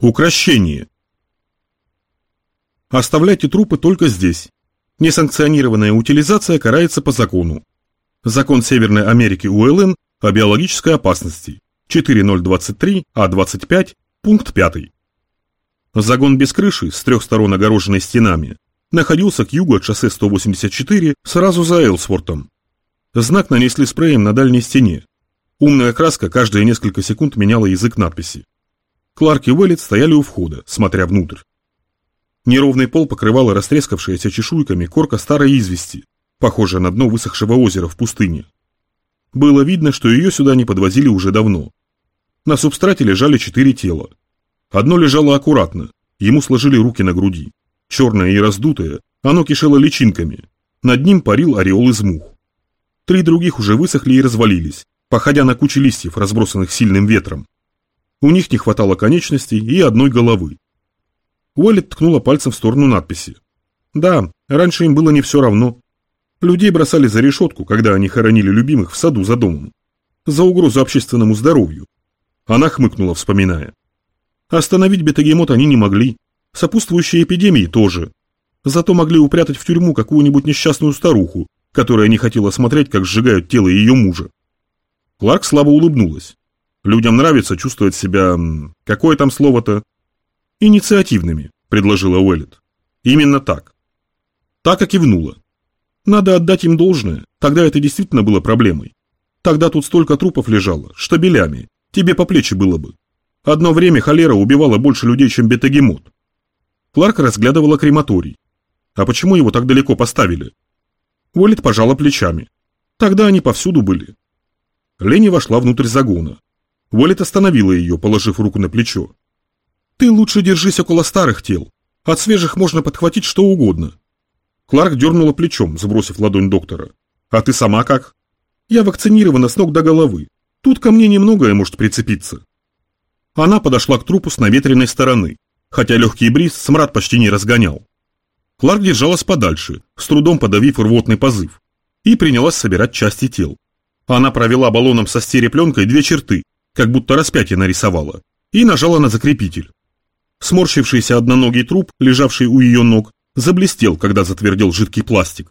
Укрощение. Оставляйте трупы только здесь. Несанкционированная утилизация карается по закону. Закон Северной Америки УЛН о биологической опасности. 4023А25, пункт 5. Загон без крыши, с 3 сторон огороженный стенами, находился к югу от шоссе 184 сразу за Элсвортом. Знак нанесли спреем на дальней стене. Умная краска каждые несколько секунд меняла язык надписи. Кларк и Уэллет стояли у входа, смотря внутрь. Неровный пол покрывала растрескавшаяся чешуйками корка старой извести, похожая на дно высохшего озера в пустыне. Было видно, что ее сюда не подвозили уже давно. На субстрате лежали 4 тела. Одно лежало аккуратно, ему сложили руки на груди. Черное и раздутое, оно кишело личинками. Над ним парил ореол из мух. 3 других уже высохли и развалились, походя на кучи листьев, разбросанных сильным ветром. У них не хватало конечностей и одной головы. Уэллет ткнула пальцем в сторону надписи. Да, раньше им было не все равно. Людей бросали за решетку, когда они хоронили любимых в саду за домом. За угрозу общественному здоровью. Она хмыкнула, вспоминая. Остановить бетагемот они не могли. Сопутствующие эпидемии тоже. Зато могли упрятать в тюрьму какую-нибудь несчастную старуху, которая не хотела смотреть, как сжигают тело ее мужа. Кларк слабо улыбнулась. Людям нравится чувствовать себя... Какое там слово-то? Инициативными, предложила Уэллет. Именно так. Так и кивнула. Надо отдать им должное, тогда это действительно было проблемой. Тогда тут столько трупов лежало, штабелями, тебе по плечи было бы. Одно время холера убивала больше людей, чем бетагемот. Кларк разглядывала крематорий. А почему его так далеко поставили? Уэллет пожала плечами. Тогда они повсюду были. Ленни вошла внутрь загона. Уэллет остановила ее, положив руку на плечо. «Ты лучше держись около старых тел. От свежих можно подхватить что угодно». Кларк дернула плечом, сбросив ладонь доктора. «А ты сама как?» «Я вакцинирована с ног до головы. Тут ко мне немногое может прицепиться». Она подошла к трупу с наветренной стороны, хотя легкий бриз смрад почти не разгонял. Кларк держалась подальше, с трудом подавив рвотный позыв, и принялась собирать части тел. Она провела баллоном со стерепленкой 2 черты, как будто распятие нарисовала, и нажала на закрепитель. Сморщившийся одноногий труп, лежавший у ее ног, заблестел, когда затвердел жидкий пластик.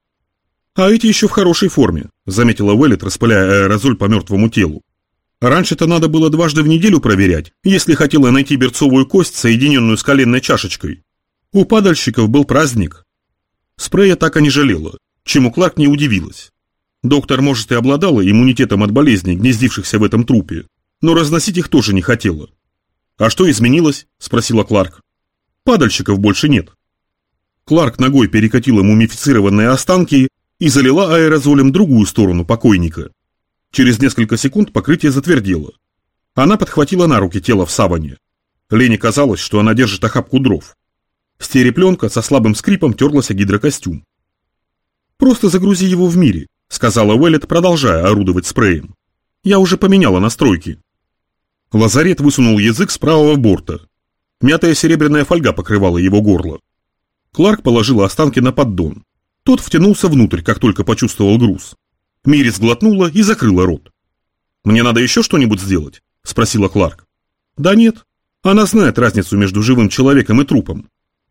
«А эти еще в хорошей форме», — заметила Уэллет, распыляя аэрозоль по мертвому телу. «Раньше-то надо было дважды в неделю проверять, если хотела найти берцовую кость, соединенную с коленной чашечкой. У падальщиков был праздник». Спрея так и не жалела, чему Кларк не удивилась. Доктор, может, и обладала иммунитетом от болезней, гнездившихся в этом трупе, но разносить их тоже не хотела. «А что изменилось?» – спросила Кларк. «Падальщиков больше нет». Кларк ногой перекатила мумифицированные останки и залила аэрозолем другую сторону покойника. Через несколько секунд покрытие затвердело. Она подхватила на руки тело в саване. Лене казалось, что она держит охапку дров. Стерепленка со слабым скрипом терлась о гидрокостюм. «Просто загрузи его в мире», — сказала Уэллет, продолжая орудовать спреем. «Я уже поменяла настройки». Лазарет высунул язык с правого борта. Мятая серебряная фольга покрывала его горло. Кларк положила останки на поддон. Тот втянулся внутрь, как только почувствовал груз. Мири сглотнула и закрыла рот. «Мне надо еще что-нибудь сделать?» — спросила Кларк. «Да нет. Она знает разницу между живым человеком и трупом».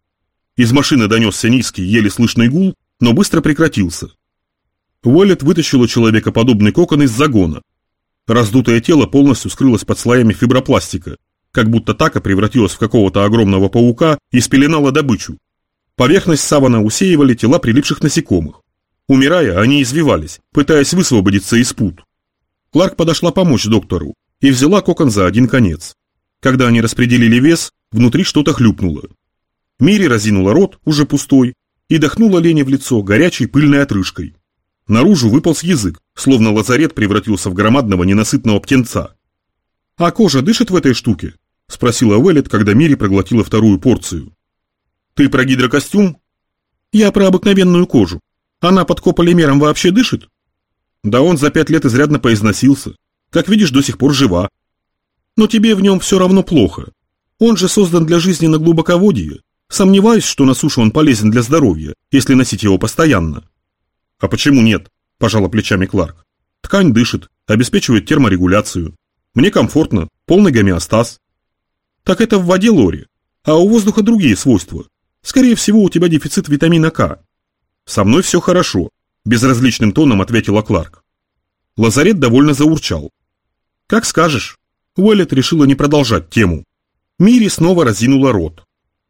Из машины донесся низкий, еле слышный гул, но быстро прекратился. Уэллет вытащила человекоподобный кокон из загона. Раздутое тело полностью скрылось под слоями фибропластика, как будто така превратилась в какого-то огромного паука и спеленала добычу. Поверхность савана усеивали тела прилипших насекомых. Умирая, они извивались, пытаясь высвободиться из пут. Кларк подошла помочь доктору и взяла кокон за один конец. Когда они распределили вес, внутри что-то хлюпнуло. Мири разинула рот, уже пустой, и дохнула Лене в лицо горячей пыльной отрыжкой. Наружу выполз язык, словно лазарет превратился в громадного ненасытного птенца. «А кожа дышит в этой штуке?» – спросила Уэллет, когда Мири проглотила вторую порцию. «Ты про гидрокостюм?» «Я про обыкновенную кожу. Она под кополимером вообще дышит?» «Да он за 5 лет изрядно поизносился. Как видишь, до сих пор жива. Но тебе в нем все равно плохо. Он же создан для жизни на глубоководье. Сомневаюсь, что на суше он полезен для здоровья, если носить его постоянно». «А почему нет?» – пожала плечами Кларк. «Ткань дышит, обеспечивает терморегуляцию. Мне комфортно, полный гомеостаз». Так это в воде, Лори. А у воздуха другие свойства. Скорее всего, у тебя дефицит витамина К. Со мной все хорошо, безразличным тоном ответила Кларк. Лазарет довольно заурчал. Как скажешь. Уэллет решила не продолжать тему. Мири снова разинула рот.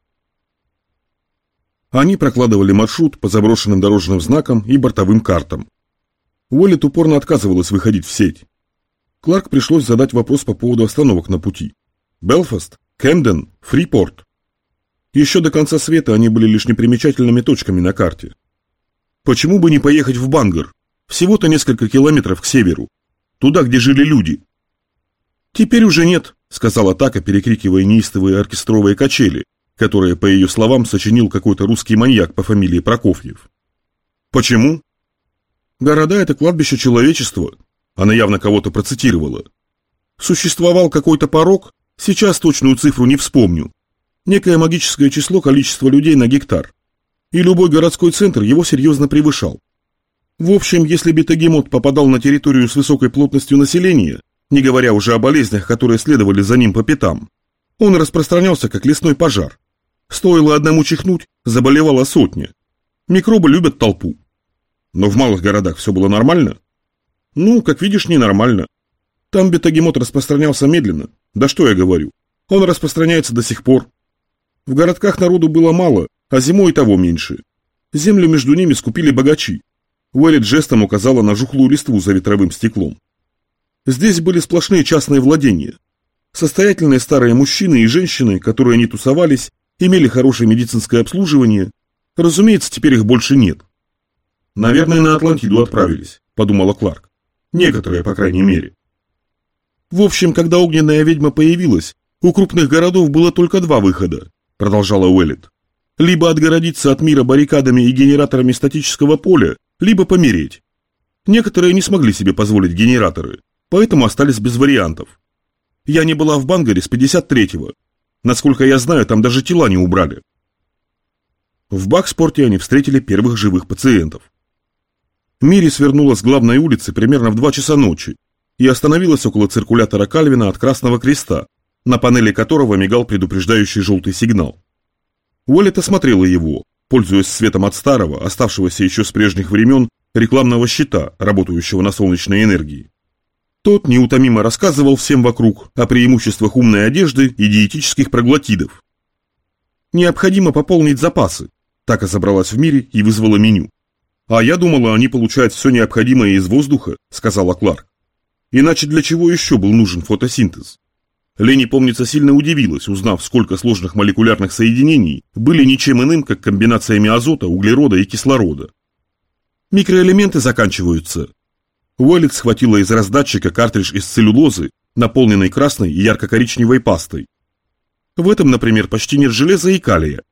Они прокладывали маршрут по заброшенным дорожным знакам и бортовым картам. Уэллет упорно отказывалась выходить в сеть. Кларк пришлось задать вопрос по поводу остановок на пути. Белфаст, Кэмден, Фрипорт. Еще до конца света они были лишь непримечательными точками на карте. Почему бы не поехать в Бангор? Всего-то несколько километров к северу. Туда, где жили люди. Теперь уже нет, сказала Така, перекрикивая неистовые оркестровые качели, которые, по ее словам, сочинил какой-то русский маньяк по фамилии Прокофьев. Почему? Города – это кладбище человечества. Она явно кого-то процитировала. Существовал какой-то порог, сейчас точную цифру не вспомню. Некое магическое число количества людей на гектар. И любой городской центр его серьезно превышал. В общем, если бетагемот попадал на территорию с высокой плотностью населения, не говоря уже о болезнях, которые следовали за ним по пятам, он распространялся как лесной пожар. Стоило одному чихнуть, заболевала сотня. Микробы любят толпу. Но в малых городах все было нормально? Ну, как видишь, ненормально. Там бетагемот распространялся медленно. Да что я говорю, он распространяется до сих пор. В городках народу было мало, а зимой и того меньше. Землю между ними скупили богачи. Уэллет жестом указала на жухлую листву за ветровым стеклом. Здесь были сплошные частные владения. Состоятельные старые мужчины и женщины, которые не тусовались, имели хорошее медицинское обслуживание. Разумеется, теперь их больше нет. «Наверное, на Атлантиду отправились», — подумала Кларк. «Некоторые, по крайней мере». В общем, когда огненная ведьма появилась, у крупных городов было только два выхода, продолжала Уэллет. Либо отгородиться от мира баррикадами и генераторами статического поля, либо помереть. Некоторые не смогли себе позволить генераторы, поэтому остались без вариантов. Я не была в Бангаре с 53-го. Насколько я знаю, там даже тела не убрали. В Бакспорте они встретили первых живых пациентов. Мири свернула с главной улицы примерно в 2 часа ночи и остановилась около циркулятора Кальвина от Красного Креста, на панели которого мигал предупреждающий желтый сигнал. Уэллет осмотрела его, пользуясь светом от старого, оставшегося еще с прежних времен, рекламного щита, работающего на солнечной энергии. Тот неутомимо рассказывал всем вокруг о преимуществах умной одежды и диетических проглотидов. Необходимо пополнить запасы. Така забралась в Мире и вызвала меню. «А я думала, они получают все необходимое из воздуха», — сказала Кларк. «Иначе для чего еще был нужен фотосинтез?» Лени, помнится, сильно удивилась, узнав, сколько сложных молекулярных соединений были ничем иным, как комбинациями азота, углерода и кислорода. «Микроэлементы заканчиваются». Уэллет схватила из раздатчика картридж из целлюлозы, наполненный красной и ярко-коричневой пастой. В этом, например, почти нет железа и калия.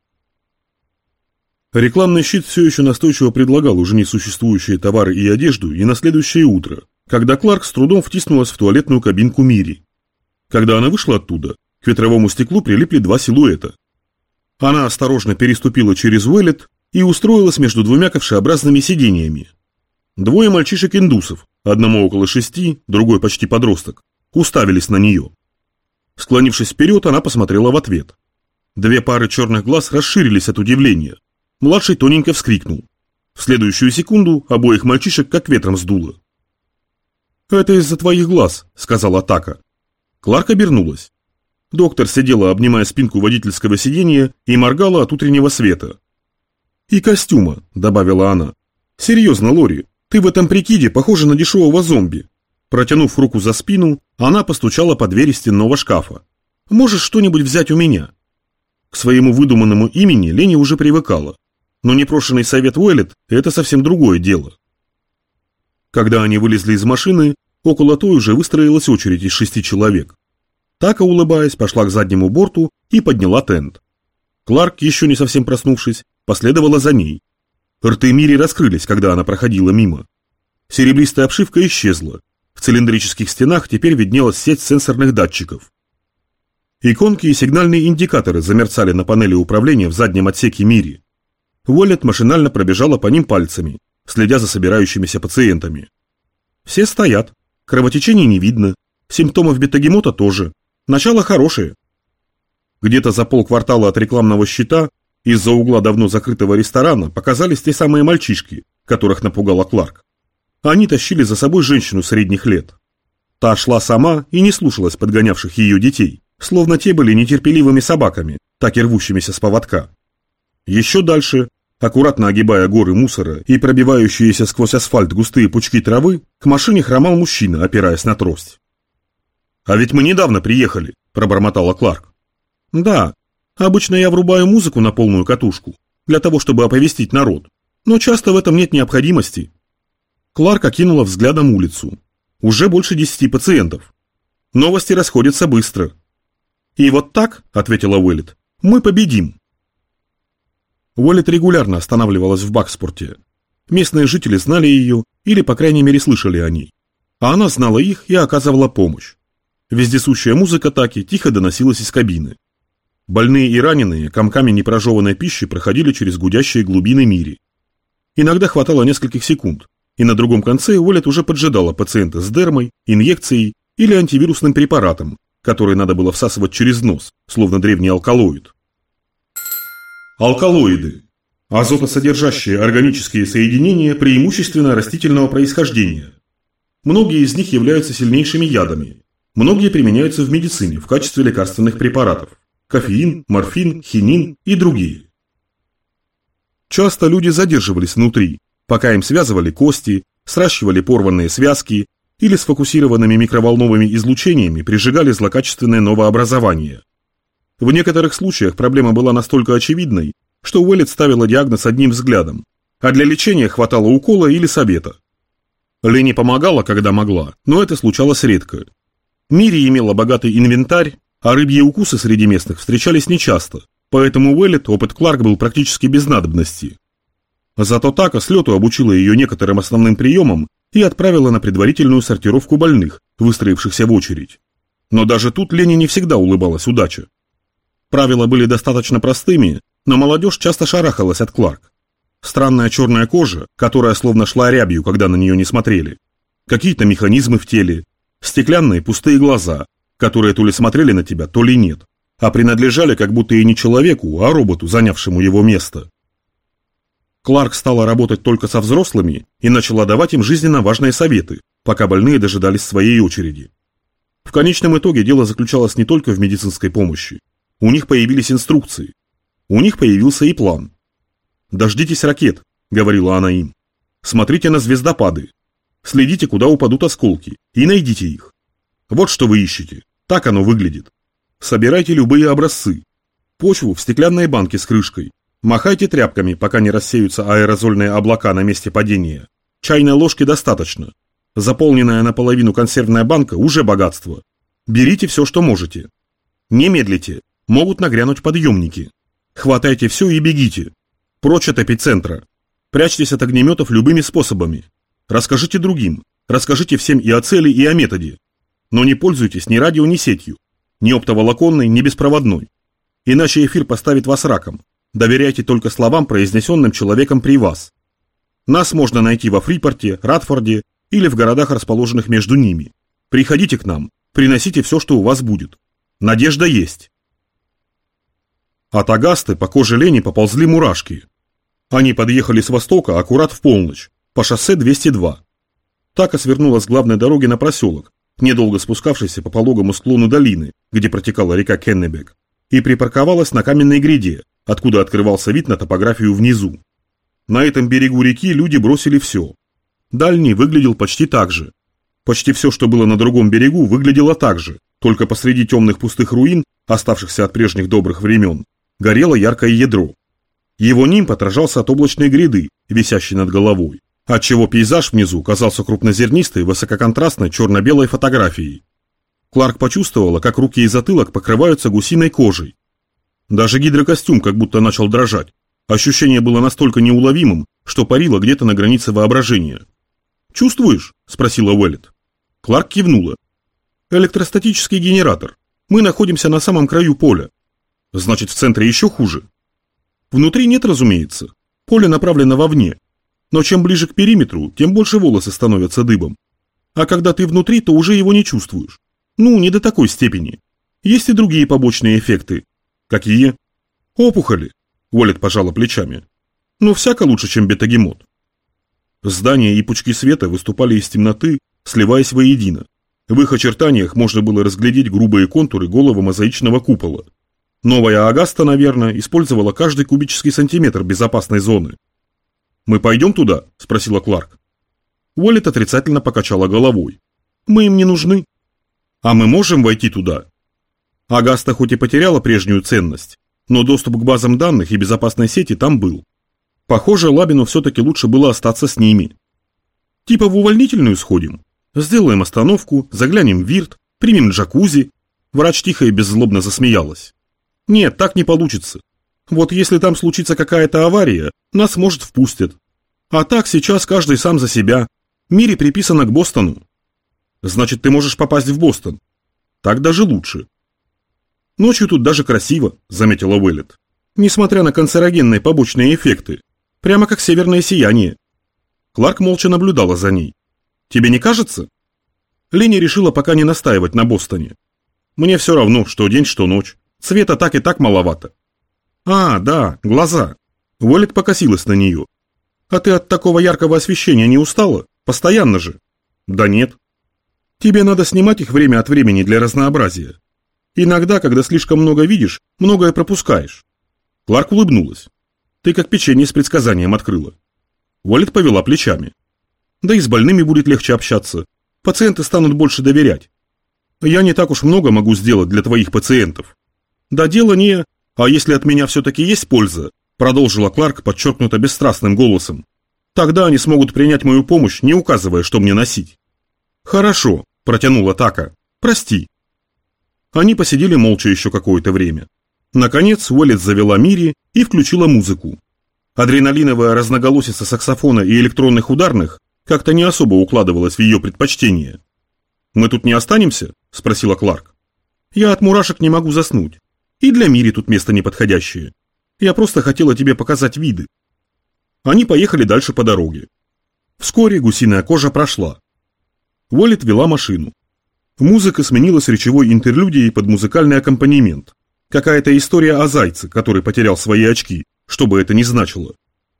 Рекламный щит все еще настойчиво предлагал уже несуществующие товары и одежду и на следующее утро, когда Кларк с трудом втиснулась в туалетную кабинку Мири. Когда она вышла оттуда, к ветровому стеклу прилипли 2 силуэта. Она осторожно переступила через Уэллет и устроилась между 2 ковшеобразными сидениями. 2 мальчишек-индусов, одному около 6, другой почти подросток, уставились на нее. Склонившись вперед, она посмотрела в ответ. 2 пары черных глаз расширились от удивления. Младший тоненько вскрикнул. В следующую секунду обоих мальчишек как ветром сдуло. «Это из-за твоих глаз», — сказала Така. Кларк обернулась. Доктор сидела, обнимая спинку водительского сиденья, и моргала от утреннего света. «И костюма», — добавила она. «Серьезно, Лори, ты в этом прикиде похожа на дешевого зомби». Протянув руку за спину, она постучала по двери стенного шкафа. «Можешь что-нибудь взять у меня?» К своему выдуманному имени Лени уже привыкала. Но непрошенный совет Уэллет – это совсем другое дело. Когда они вылезли из машины, около той уже выстроилась очередь из 6 человек. Така, улыбаясь, пошла к заднему борту и подняла тент. Кларк, еще не совсем проснувшись, последовала за ней. Рты Мири раскрылись, когда она проходила мимо. Серебристая обшивка исчезла. В цилиндрических стенах теперь виднелась сеть сенсорных датчиков. Иконки и сигнальные индикаторы замерцали на панели управления в заднем отсеке Мири. Уэллет машинально пробежала по ним пальцами, следя за собирающимися пациентами. Все стоят, кровотечений не видно, симптомов бетагемота тоже. Начало хорошее. Где-то за полквартала от рекламного щита из-за угла давно закрытого ресторана показались те самые мальчишки, которых напугала Кларк. Они тащили за собой женщину средних лет. Та шла сама и не слушалась подгонявших ее детей, словно те были нетерпеливыми собаками, так и рвущимися с поводка. Еще дальше, аккуратно огибая горы мусора и пробивающиеся сквозь асфальт густые пучки травы, к машине хромал мужчина, опираясь на трость. «А ведь мы недавно приехали», – пробормотала Кларк. «Да, обычно я врубаю музыку на полную катушку, для того, чтобы оповестить народ, но часто в этом нет необходимости». Кларк окинула взглядом улицу. Уже больше 10 пациентов. Новости расходятся быстро. «И вот так», – ответила Уэллет, – «мы победим». Уэллет регулярно останавливалась в Бакспорте. Местные жители знали ее, или, по крайней мере, слышали о ней. А она знала их и оказывала помощь. Вездесущая музыка таки тихо доносилась из кабины. Больные и раненые комками непрожеванной пищи проходили через гудящие глубины мири. Иногда хватало нескольких секунд, и на другом конце Уэллет уже поджидала пациента с дермой, инъекцией или антивирусным препаратом, который надо было всасывать через нос, словно древний алкалоид. Алкалоиды – азотосодержащие органические соединения преимущественно растительного происхождения. Многие из них являются сильнейшими ядами. Многие применяются в медицине в качестве лекарственных препаратов – кофеин, морфин, хинин и другие. Часто люди задерживались внутри, пока им связывали кости, сращивали порванные связки или сфокусированными микроволновыми излучениями прижигали злокачественное новообразование. В некоторых случаях проблема была настолько очевидной, что Уэллет ставила диагноз одним взглядом, а для лечения хватало укола или совета. Ленни помогала, когда могла, но это случалось редко. Мири имела богатый инвентарь, а рыбьи укусы среди местных встречались нечасто, поэтому Уэллет опыт Кларк был практически без надобности. Зато Така с лету обучила ее некоторым основным приемам и отправила на предварительную сортировку больных, выстроившихся в очередь. Но даже тут Ленни не всегда улыбалась удача. Правила были достаточно простыми, но молодежь часто шарахалась от Кларк. Странная черная кожа, которая словно шла рябью, когда на нее не смотрели. Какие-то механизмы в теле. Стеклянные пустые глаза, которые то ли смотрели на тебя, то ли нет. А принадлежали как будто и не человеку, а роботу, занявшему его место. Кларк стала работать только со взрослыми и начала давать им жизненно важные советы, пока больные дожидались своей очереди. В конечном итоге дело заключалось не только в медицинской помощи. У них появились инструкции. У них появился и план. «Дождитесь ракет», — говорила она им. «Смотрите на звездопады. Следите, куда упадут осколки, и найдите их. Вот что вы ищете. Так оно выглядит. Собирайте любые образцы. Почву в стеклянной банке с крышкой. Махайте тряпками, пока не рассеются аэрозольные облака на месте падения. Чайной ложки достаточно. Заполненная наполовину консервная банка уже богатство. Берите все, что можете. Не медлите. Могут нагрянуть подъемники. Хватайте все и бегите. Прочь от эпицентра. Прячьтесь от огнеметов любыми способами. Расскажите другим. Расскажите всем и о цели, и о методе. Но не пользуйтесь ни радио, ни сетью. Ни оптоволоконной, ни беспроводной. Иначе эфир поставит вас раком. Доверяйте только словам, произнесенным человеком при вас. Нас можно найти во Фрипорте, Радфорде или в городах, расположенных между ними. Приходите к нам. Приносите все, что у вас будет. Надежда есть. От Агасты по коже Ленни поползли мурашки. Они подъехали с востока аккурат в полночь, по шоссе 202. Така свернула с главной дороги на проселок, недолго спускавшийся по пологому склону долины, где протекала река Кеннебек, и припарковалась на каменной гряде, откуда открывался вид на топографию внизу. На этом берегу реки люди бросили все. Дальний выглядел почти так же. Почти все, что было на другом берегу, выглядело так же, только посреди темных пустых руин, оставшихся от прежних добрых времен, горело яркое ядро. Его нимб отражался от облачной гряды, висящей над головой, отчего пейзаж внизу казался крупнозернистой, высококонтрастной черно-белой фотографией. Кларк почувствовала, как руки и затылок покрываются гусиной кожей. Даже гидрокостюм как будто начал дрожать. Ощущение было настолько неуловимым, что парило где-то на границе воображения. «Чувствуешь?» – спросила Уэллет. Кларк кивнула. «Электростатический генератор. Мы находимся на самом краю поля. Значит, в центре еще хуже. Внутри нет, разумеется. Поле направлено вовне. Но чем ближе к периметру, тем больше волосы становятся дыбом. А когда ты внутри, то уже его не чувствуешь. Ну, не до такой степени. Есть и другие побочные эффекты. Какие? Опухоли. Уоллет пожала плечами. Ну, всяко лучше, чем бетагемот. Здания и пучки света выступали из темноты, сливаясь воедино. В их очертаниях можно было разглядеть грубые контуры голого мозаичного купола. Новая Агаста, наверное, использовала каждый кубический сантиметр безопасной зоны. «Мы пойдем туда?» – спросила Кларк. Уоллет отрицательно покачала головой. «Мы им не нужны». «А мы можем войти туда?» Агаста хоть и потеряла прежнюю ценность, но доступ к базам данных и безопасной сети там был. Похоже, Лабину все-таки лучше было остаться с ними. Типа в увольнительную сходим. Сделаем остановку, заглянем в вирт, примем джакузи. Врач тихо и беззлобно засмеялась. Нет, так не получится. Вот если там случится какая-то авария, нас, может, впустят. А так сейчас каждый сам за себя. Мири приписано к Бостону. Значит, ты можешь попасть в Бостон. Так даже лучше. Ночью тут даже красиво, заметила Уэллет. Несмотря на канцерогенные побочные эффекты. Прямо как северное сияние. Кларк молча наблюдала за ней. Тебе не кажется? Ленни решила пока не настаивать на Бостоне. Мне все равно, что день, что ночь. Света так и так маловато. А, да, глаза. Уоллет покосилась на нее. А ты от такого яркого освещения не устала? Постоянно же. Да нет. Тебе надо снимать их время от времени для разнообразия. Иногда, когда слишком много видишь, многое пропускаешь. Кларк улыбнулась. Ты как печенье с предсказанием открыла. Уоллет повела плечами. Да и с больными будет легче общаться. Пациенты станут больше доверять. Я не так уж много могу сделать для твоих пациентов. Да дело не... А если от меня все-таки есть польза, продолжила Кларк подчеркнуто бесстрастным голосом, тогда они смогут принять мою помощь, не указывая, что мне носить. Хорошо, протянула Така. Прости. Они посидели молча еще какое-то время. Наконец Уоллет завела Мири и включила музыку. Адреналиновая разноголосица саксофона и электронных ударных как-то не особо укладывалась в ее предпочтение. «Мы тут не останемся?» – спросила Кларк. «Я от мурашек не могу заснуть. И для Мири тут место неподходящее. Я просто хотела тебе показать виды». Они поехали дальше по дороге. Вскоре гусиная кожа прошла. Уоллет вела машину. Музыка сменилась речевой интерлюдией под музыкальный аккомпанемент. Какая-то история о зайце, который потерял свои очки, что бы это ни значило.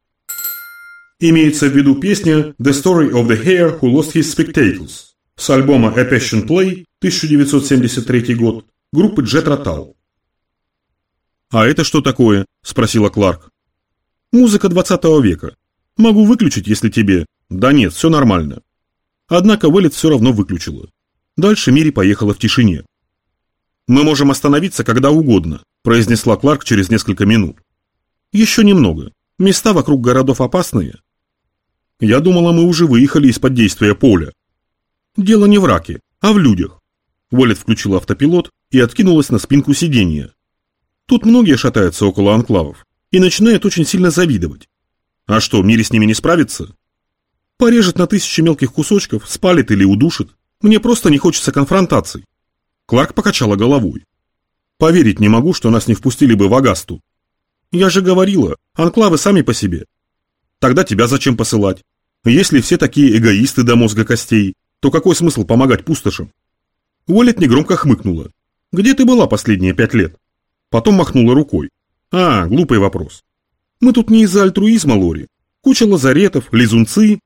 Имеется в виду песня «The Story of the Hare Who Lost His Spectacles» с альбома A Passion Play, 1973 год, группы Jet Rotal. «А это что такое?» – спросила Кларк. «Музыка 20 века. Могу выключить, если тебе...» «Да нет, все нормально». Однако Уэллет все равно выключила. Дальше Мири поехала в тишине. «Мы можем остановиться когда угодно», – произнесла Кларк через несколько минут. «Еще немного. Места вокруг городов опасные». «Я думала, мы уже выехали из-под действия поля». «Дело не в раке, а в людях». Уоллет включила автопилот и откинулась на спинку сиденья. «Тут многие шатаются около анклавов и начинают очень сильно завидовать. А что, Мири с ними не справится? Порежет на 1000 мелких кусочков, спалит или удушит. Мне просто не хочется конфронтаций». Кларк покачала головой. «Поверить не могу, что нас не впустили бы в Агасту. Я же говорила, анклавы сами по себе. Тогда тебя зачем посылать? Если все такие эгоисты до мозга костей, то какой смысл помогать пустошам?» Уоллет негромко хмыкнула. «Где ты была последние 5 лет?» Потом махнула рукой. «А, глупый вопрос. Мы тут не из-за альтруизма, Лори. Куча лазаретов, лизунцы,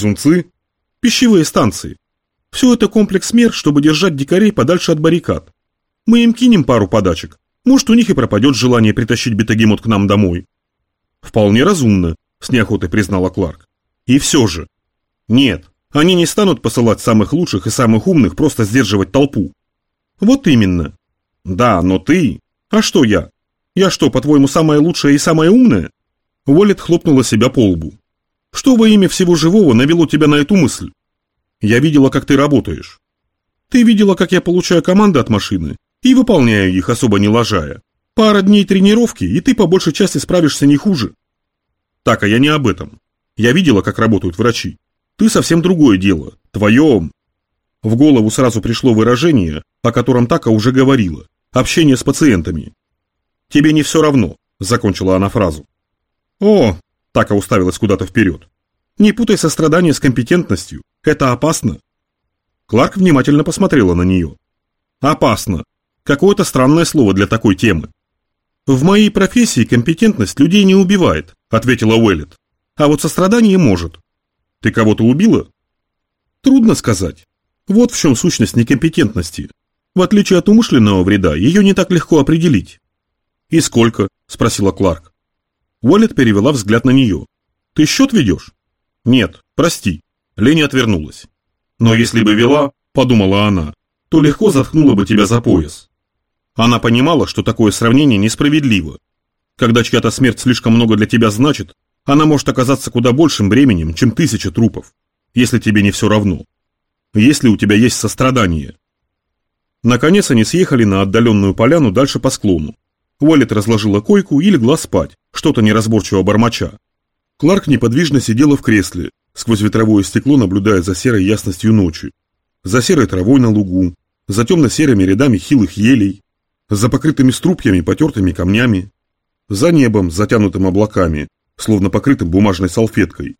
пищевые станции. Все это комплекс мер, чтобы держать дикарей подальше от баррикад. Мы им кинем пару подачек. Может, у них и пропадет желание притащить бетагемот к нам домой». «Вполне разумно», — с неохотой признала Кларк. «И все же». «Нет, они не станут посылать самых лучших и самых умных просто сдерживать толпу». «Вот именно». «Да, но ты...» «А что я? Я что, по-твоему, самая лучшая и самая умная?» Уоллет хлопнула себя по лбу. «Что во имя всего живого навело тебя на эту мысль?» «Я видела, как ты работаешь». «Ты видела, как я получаю команды от машины и выполняю их, особо не лажая. Пара дней тренировки, и ты по большей части справишься не хуже». «Так, а я не об этом. Я видела, как работают врачи. Ты совсем другое дело. Твое...» В голову сразу пришло выражение, о котором Така уже говорила. Общение с пациентами. «Тебе не все равно», — закончила она фразу. «О», — Така уставилась куда-то вперед. «Не путай сострадание с компетентностью. Это опасно». Кларк внимательно посмотрела на нее. «Опасно. Какое-то странное слово для такой темы». «В моей профессии компетентность людей не убивает», – ответила Уэллет. «А вот сострадание может». «Ты кого-то убила?» «Трудно сказать. Вот в чем сущность некомпетентности. В отличие от умышленного вреда, ее не так легко определить». «И сколько?» – спросила Кларк. Уэллет перевела взгляд на нее. «Ты счет ведешь?» «Нет, прости». Ленни отвернулась. «Но если бы вела, – подумала она, – то легко заткнула бы тебя за пояс». Она понимала, что такое сравнение несправедливо. Когда чья-то смерть слишком много для тебя значит, она может оказаться куда большим бременем, чем 1000 трупов, если тебе не все равно. Если у тебя есть сострадание. Наконец они съехали на отдаленную поляну дальше по склону. Уэллет разложила койку и легла спать, что-то неразборчиво бормоча. Кларк неподвижно сидела в кресле, сквозь ветровое стекло наблюдая за серой ясностью ночи, за серой травой на лугу, за темно-серыми рядами хилых елей, за покрытыми струпьями потертыми камнями, за небом, затянутым облаками, словно покрытым бумажной салфеткой.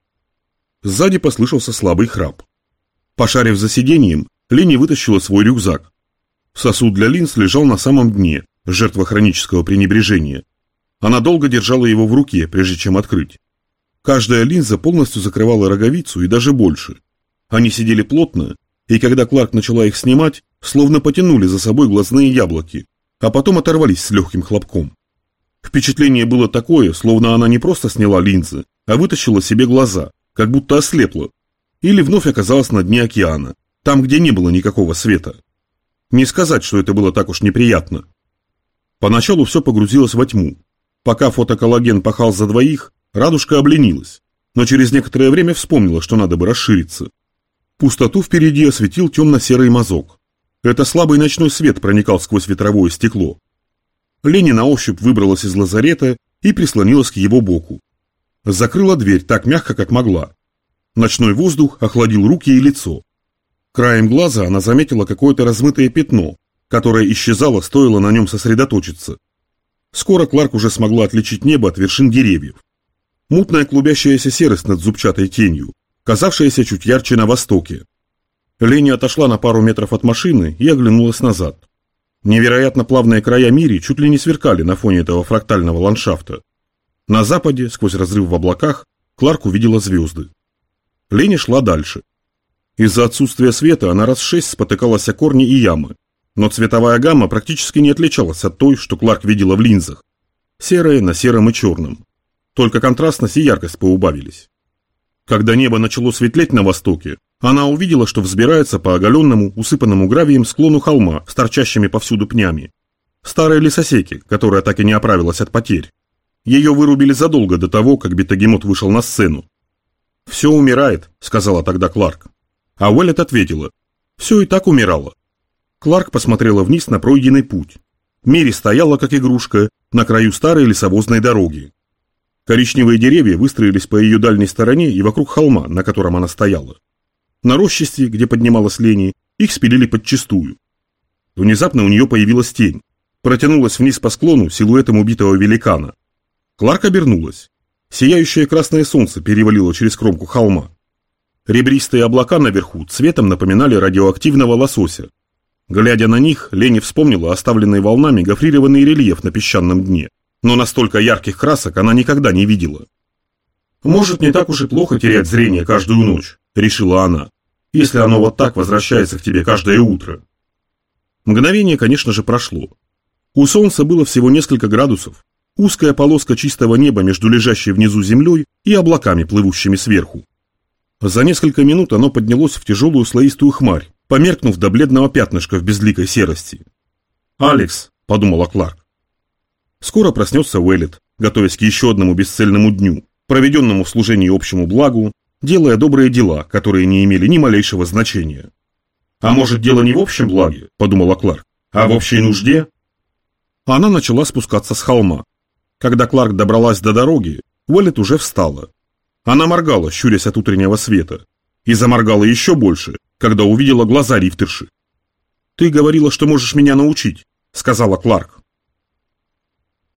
Сзади послышался слабый храп. Пошарив за сиденьем, Ленни вытащила свой рюкзак. Сосуд для линз лежал на самом дне, жертва хронического пренебрежения. Она долго держала его в руке, прежде чем открыть. Каждая линза полностью закрывала роговицу и даже больше. Они сидели плотно, и когда Кларк начала их снимать, словно потянули за собой глазные яблоки, а потом оторвались с легким хлопком. Впечатление было такое, словно она не просто сняла линзы, а вытащила себе глаза, как будто ослепла, или вновь оказалась на дне океана, там, где не было никакого света. Не сказать, что это было так уж неприятно. Поначалу все погрузилось во тьму. Пока фотоколлаген пахал за двоих, радужка обленилась, но через некоторое время вспомнила, что надо бы расшириться. Пустоту впереди осветил темно-серый мазок. Это слабый ночной свет проникал сквозь ветровое стекло. Ленни на ощупь выбралась из лазарета и прислонилась к его боку. Закрыла дверь так мягко, как могла. Ночной воздух охладил руки и лицо. Краем глаза она заметила какое-то размытое пятно, которое исчезало, стоило на нем сосредоточиться. Скоро Кларк уже смогла отличить небо от вершин деревьев. Мутная клубящаяся серость над зубчатой тенью, казавшаяся чуть ярче на востоке. Ленни отошла на пару метров от машины и оглянулась назад. Невероятно плавные края Мири чуть ли не сверкали на фоне этого фрактального ландшафта. На западе, сквозь разрыв в облаках, Кларк увидела звезды. Ленни шла дальше. Из-за отсутствия света она раз 6 спотыкалась о корни и ямы, но цветовая гамма практически не отличалась от той, что Кларк видела в линзах. Серое на сером и черном. Только контрастность и яркость поубавились. Когда небо начало светлеть на востоке, она увидела, что взбирается по оголенному, усыпанному гравием склону холма с торчащими повсюду пнями. Старой лесосеки, которая так и не оправилась от потерь. Ее вырубили задолго до того, как Бетагемот вышел на сцену. «Все умирает», — сказала тогда Кларк. А Уэллет ответила: «Все и так умирало». Кларк посмотрела вниз на пройденный путь. Мири стояла, как игрушка, на краю старой лесовозной дороги. Коричневые деревья выстроились по ее дальней стороне и вокруг холма, на котором она стояла. На рощисте, где поднималась Ленни, их спилили подчистую. Внезапно у нее появилась тень. Протянулась вниз по склону силуэтом убитого великана. Кларк обернулась. Сияющее красное солнце перевалило через кромку холма. Ребристые облака наверху цветом напоминали радиоактивного лосося. Глядя на них, Ленни вспомнила оставленный волнами гофрированный рельеф на песчаном дне, но настолько ярких красок она никогда не видела. «Может, не так уж и плохо терять зрение каждую ночь», — решила она, «если оно вот так возвращается к тебе каждое утро». Мгновение, конечно же, прошло. У солнца было всего несколько градусов, узкая полоска чистого неба между лежащей внизу землей и облаками, плывущими сверху. За несколько минут оно поднялось в тяжелую слоистую хмарь, померкнув до бледного пятнышка в безликой серости. «Алекс», — подумала Кларк. Скоро проснется Уэллет, готовясь к еще одному бесцельному дню, проведенному в служении общему благу, делая добрые дела, которые не имели ни малейшего значения. «А может, дело не в общем благе», — подумала Кларк, — «а в общей нужде?» Она начала спускаться с холма. Когда Кларк добралась до дороги, Уэллет уже встала. Она моргала, щурясь от утреннего света, и заморгала еще больше, когда увидела глаза рифтерши. «Ты говорила, что можешь меня научить», — сказала Кларк.